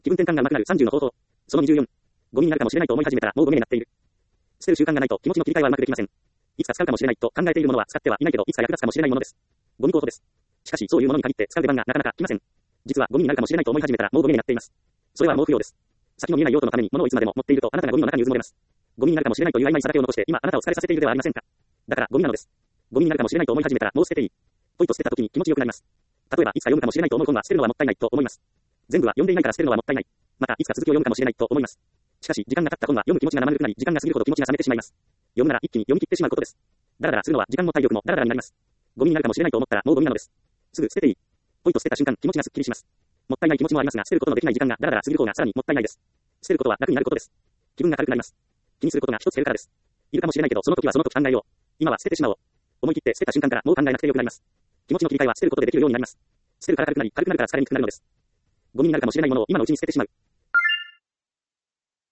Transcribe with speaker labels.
Speaker 1: 気分転換が上手くなる30の方法。その24。ゴミになるかもしれないと思い始めたらもうゴミになっている。捨てる習慣がないと気持ちの切り替えはうまくできません。いつか使うかもしれないと考えているものは使ってはいないけどいつか役立つかもしれないものです。ゴミ候補です。しかしそういうものに限って使う出番がなかなか来ません。実はゴミになるかもしれないと思い始めたらもうゴミになっています。それはもう不要です。先の見えない用途のために物をいつまでも持っているとあなたがゴミの中にうずもれます。ゴミになるかもしれないという曖昧さだけを残して今あなたを疲れさせているではありませんか。だからゴミなのです。ゴミになるかもしれないと思い始めたらもう捨てていい。ポイと捨てた時に気持ちよくなります。例えばいつか読むかもしれないと思う本は捨てるのはもったいないと思います。全部は読んでいないから捨てるのはもったいない。またいつか続きを読むかもしれないと思います。しかし時間が経った本は読む気持ちが生ぬるくなり時間が過ぎるほど気持ちが冷めてしまいます。読むなら一気に読み切ってしまうことです。だらだらするのは時間も体力もだらだらになります。ゴミになるかもしれないと思ったらもうゴミなのです。すぐ捨てていい。ポイと捨てた瞬間気持ちがすっきりします。もったいない気持ちもありますが捨てることのできない時間がだらだら過ぎる方がさらにもったいないです。捨てることは楽になることです。気分が軽くなります。気にすることが一つ減るからです。いるかもしれないけどその時はその時考えよう。今は捨ててしまおう。思い切って捨てた瞬間からもう考えなくてよくなります。気持ちの切り替えは捨てることでできるようになります。捨てるから軽くなり、軽くなるから疲れにくくなるのです。ゴミになるかもしれないものを今のうちに捨ててしまう。